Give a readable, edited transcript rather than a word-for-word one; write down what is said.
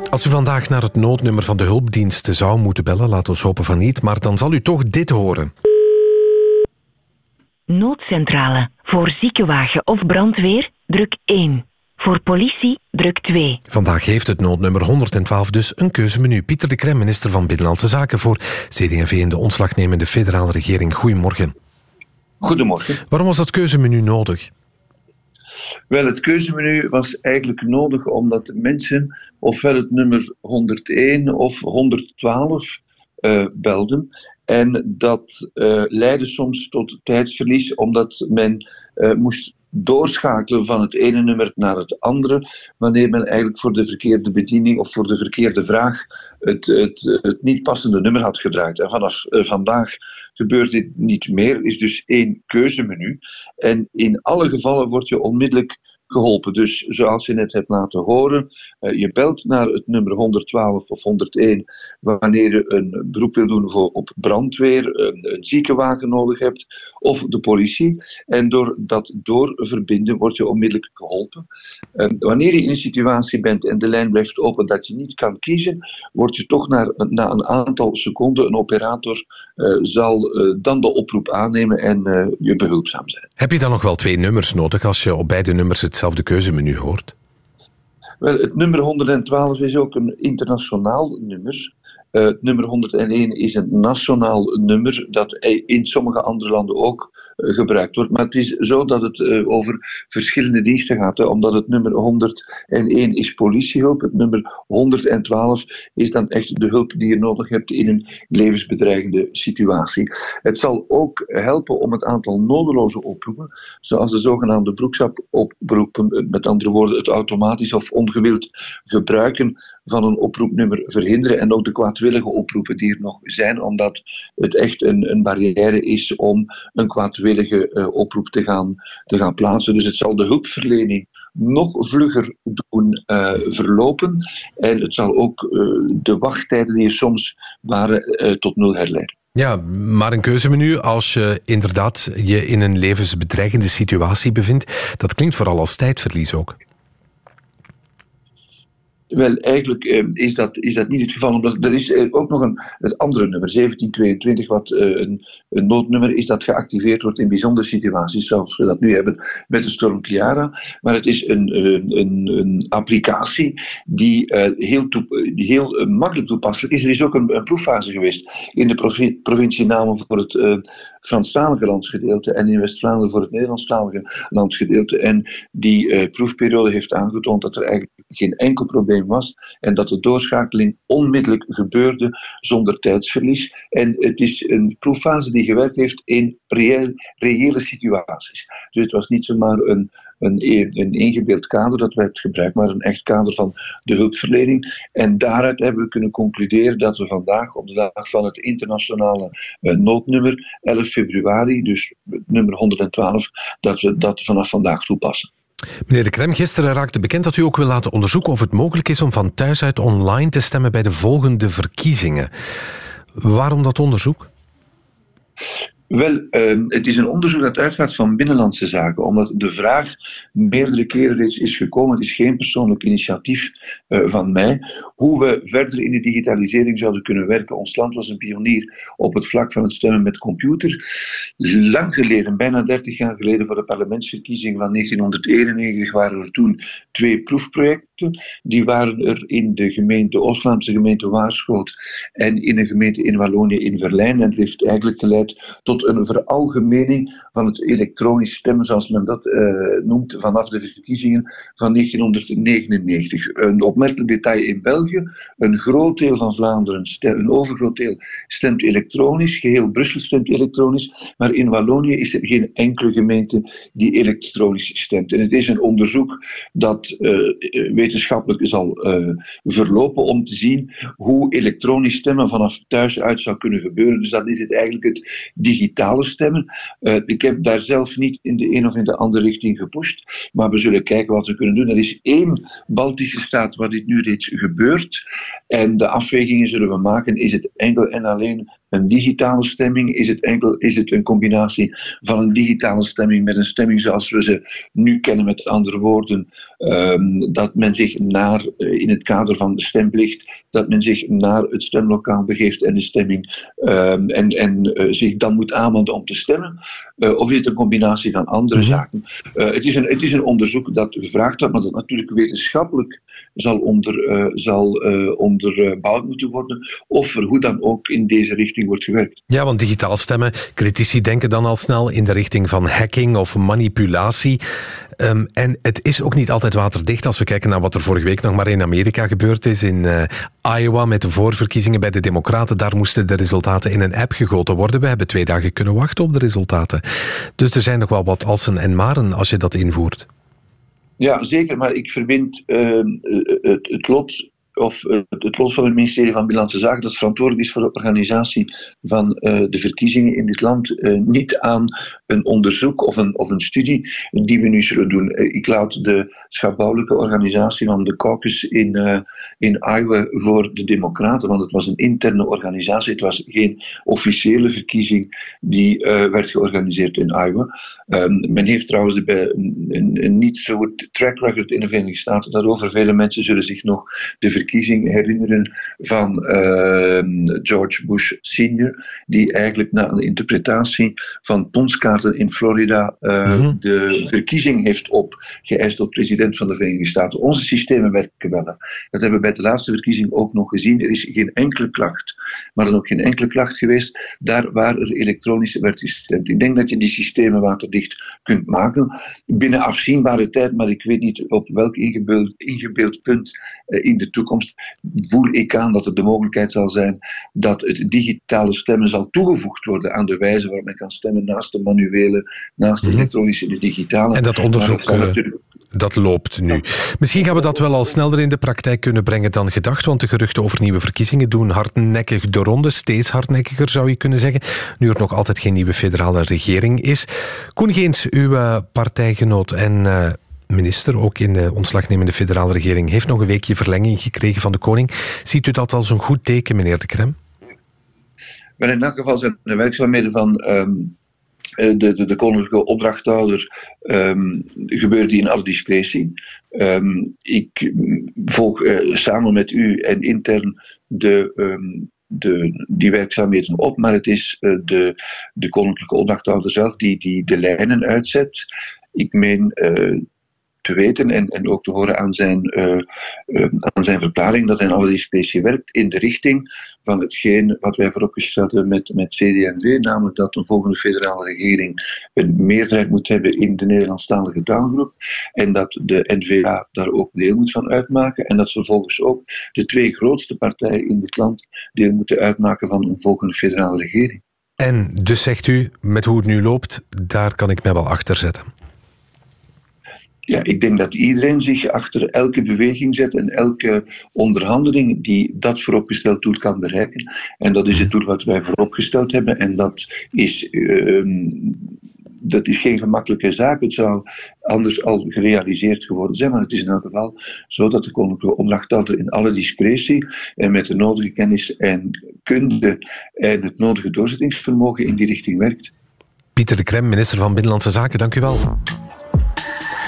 Als u vandaag naar het noodnummer van de hulpdiensten zou moeten bellen, laat ons hopen van niet, maar dan zal u toch dit horen. Noodcentrale. Voor ziekenwagen of brandweer, druk 1. Voor politie, druk 2. Vandaag heeft het noodnummer 112 dus een keuzemenu. Pieter de Crème, minister van Binnenlandse Zaken voor CD&V en de ontslagnemende federale regering. Goedemorgen. Goedemorgen. Waarom was dat keuzemenu nodig? Wel, het keuzemenu was eigenlijk nodig omdat mensen ofwel het nummer 101 of 112 belden. En dat leidde soms tot tijdsverlies, omdat men moest doorschakelen van het ene nummer naar het andere, wanneer men eigenlijk voor de verkeerde bediening of voor de verkeerde vraag het niet passende nummer had gedraaid. En vanaf vandaag gebeurt dit niet meer, is dus één keuzemenu. En in alle gevallen wordt je onmiddellijk geholpen. Dus zoals je net hebt laten horen, je belt naar het nummer 112 of 101 wanneer je een beroep wil doen op brandweer, een ziekenwagen nodig hebt of de politie. En door dat doorverbinden word je onmiddellijk geholpen. Wanneer je in een situatie bent en de lijn blijft open dat je niet kan kiezen, word je toch na een aantal seconden, een operator zal dan de oproep aannemen en je behulpzaam zijn. Heb je dan nog wel 2 nummers nodig als je op beide nummers hetzelfde keuzemenu hoort? Wel, het nummer 112 is ook een internationaal nummer. Het nummer 101 is een nationaal nummer dat in sommige andere landen ook gebruikt wordt. Maar het is zo dat het over verschillende diensten gaat. Hè, omdat het nummer 101 is politiehulp. Het nummer 112 is dan echt de hulp die je nodig hebt in een levensbedreigende situatie. Het zal ook helpen om het aantal nodeloze oproepen, zoals de zogenaamde broekzapoproepen, met andere woorden het automatisch of ongewild gebruiken van een oproepnummer verhinderen. En ook de kwaadwillige oproepen die er nog zijn, omdat het echt een barrière is om een kwaadwillige oproep te gaan plaatsen. Dus het zal de hulpverlening nog vlugger doen verlopen. En het zal ook de wachttijden die er soms waren tot 0 herleiden. Ja, maar een keuzemenu als je inderdaad je in een levensbedreigende situatie bevindt, dat klinkt vooral als tijdverlies ook. Wel, eigenlijk is dat niet het geval, omdat er is ook nog een andere nummer, 1722, wat een noodnummer is dat geactiveerd wordt in bijzondere situaties, zoals we dat nu hebben met de storm Ciara. Maar het is een applicatie die heel makkelijk toepasselijk is. Er is ook een proeffase geweest in de provincie Namen voor het Franstalige landsgedeelte en in West-Vlaanderen voor het Nederlandstalige landsgedeelte. En die proefperiode heeft aangetoond dat er eigenlijk geen enkel probleem was en dat de doorschakeling onmiddellijk gebeurde zonder tijdsverlies. En het is een proeffase die gewerkt heeft in reële situaties. Dus het was niet zomaar een ingebeeld kader dat werd gebruikt, maar een echt kader van de hulpverlening. En daaruit hebben we kunnen concluderen dat we vandaag, op de dag van het internationale noodnummer, 11 februari, dus het nummer 112, dat we dat vanaf vandaag toepassen. Meneer de Crème, gisteren raakte bekend dat u ook wil laten onderzoeken of het mogelijk is om van thuis uit online te stemmen bij de volgende verkiezingen. Waarom dat onderzoek? Wel, het is een onderzoek dat uitgaat van Binnenlandse Zaken, omdat de vraag meerdere keren reeds is gekomen. Het is geen persoonlijk initiatief van mij. Hoe we verder in de digitalisering zouden kunnen werken. Ons land was een pionier op het vlak van het stemmen met computer. Lang geleden, bijna 30 jaar geleden, voor de parlementsverkiezing van 1991, waren er toen 2 proefprojecten. Die waren er in de Oost-Vlaamse gemeente Waarschoot en in een gemeente in Wallonië in Verlijn. En het heeft eigenlijk geleid tot een veralgemening van het elektronisch stemmen, zoals men dat noemt, vanaf de verkiezingen van 1999. Een opmerkelijk detail in België: een groot deel van Vlaanderen, een overgroot deel, stemt elektronisch, geheel Brussel stemt elektronisch, maar in Wallonië is er geen enkele gemeente die elektronisch stemt. En het is een onderzoek dat wetenschappelijk zal verlopen om te zien hoe elektronisch stemmen vanaf thuis uit zou kunnen gebeuren. Dus dat is het eigenlijk het digitale stemmen. Ik heb daar zelf niet in de een of in de andere richting gepusht, maar we zullen kijken wat we kunnen doen. Er is 1 Baltische staat waar dit nu reeds gebeurt en de afwegingen zullen we maken. Is het enkel en alleen een digitale stemming? Is het een combinatie van een digitale stemming met een stemming zoals we ze nu kennen, met andere woorden, dat men zich in het kader van de stemplicht, dat men zich naar het stemlokaal begeeft en de stemming zich dan moet aanmelden om te stemmen? Of is het een combinatie van andere zaken? Het is een onderzoek dat gevraagd wordt, maar dat natuurlijk wetenschappelijk zal onderbouwd moeten worden, of er hoe dan ook in deze richting wordt gewerkt. Ja, want digitaal stemmen, critici denken dan al snel in de richting van hacking of manipulatie. En het is ook niet altijd waterdicht als we kijken naar wat er vorige week nog maar in Amerika gebeurd is. In Iowa met de voorverkiezingen bij de Democraten. Daar moesten de resultaten in een app gegoten worden. We hebben 2 dagen kunnen wachten op de resultaten. Dus er zijn nog wel wat alsen en maren als je dat invoert. Ja, zeker. Maar ik verbind het lot van het ministerie van Binnenlandse Zaken, dat verantwoordelijk is voor de organisatie van de verkiezingen in dit land, niet aan een onderzoek of een studie die we nu zullen doen. Ik laat de schabouwelijke organisatie van de caucus in Iowa voor de Democraten, want het was een interne organisatie, het was geen officiële verkiezing die werd georganiseerd in Iowa. Men heeft trouwens een niet zo goed track record in de Verenigde Staten daarover. Vele mensen zullen zich nog de verkiezing herinneren van George Bush senior, die eigenlijk na een interpretatie van ponskaarten in Florida de verkiezing heeft opgeëist tot president van de Verenigde Staten. Onze systemen werken wel. Dat hebben we bij de laatste verkiezing ook nog gezien. Er is geen enkele klacht, maar er is ook geen enkele klacht geweest daar waar er elektronisch werd gestemd. Ik denk dat je die systemen waterdicht kunt maken binnen afzienbare tijd, maar ik weet niet op welk ingebeeld punt in de toekomst voel ik aan dat er de mogelijkheid zal zijn dat het digitale stemmen zal toegevoegd worden aan de wijze waarop men kan stemmen naast de manuele, naast de elektronische en de digitale. En dat onderzoek dat loopt nu. Misschien gaan we dat wel al sneller in de praktijk kunnen brengen dan gedacht, want de geruchten over nieuwe verkiezingen doen hardnekkig de ronde, steeds hardnekkiger zou je kunnen zeggen, nu er nog altijd geen nieuwe federale regering is. Koen Geens, uw partijgenoot en minister, ook in de ontslagnemende federale regering, heeft nog een weekje verlenging gekregen van de koning. Ziet u dat als een goed teken, meneer De Crème? Maar in elk geval zijn de werkzaamheden van de koninklijke opdrachthouder gebeurde in alle discretie. Ik volg samen met u en intern die werkzaamheden op, maar het is de koninklijke opdrachthouder zelf die de lijnen uitzet. Ik meen te weten en ook te horen aan zijn verklaring dat hij in alle discretie werkt in de richting van hetgeen wat wij vooropgesteld hebben met CD&V, namelijk dat een volgende federale regering een meerderheid moet hebben in de Nederlandstalige taalgroep en dat de N-VA daar ook deel moet van uitmaken en dat vervolgens ook de 2 grootste partijen in dit land deel moeten uitmaken van een volgende federale regering. En dus zegt u, met hoe het nu loopt, daar kan ik mij wel achter zetten. Ja, ik denk dat iedereen zich achter elke beweging zet en elke onderhandeling die dat vooropgesteld doel kan bereiken. En dat is het doel wat wij vooropgesteld hebben. En dat is geen gemakkelijke zaak. Het zou anders al gerealiseerd geworden zijn. Maar het is in elk geval zo dat de koninklijke opdrachthouder in alle discretie en met de nodige kennis en kunde en het nodige doorzettingsvermogen in die richting werkt. Pieter De Crème, minister van Binnenlandse Zaken, dank u wel.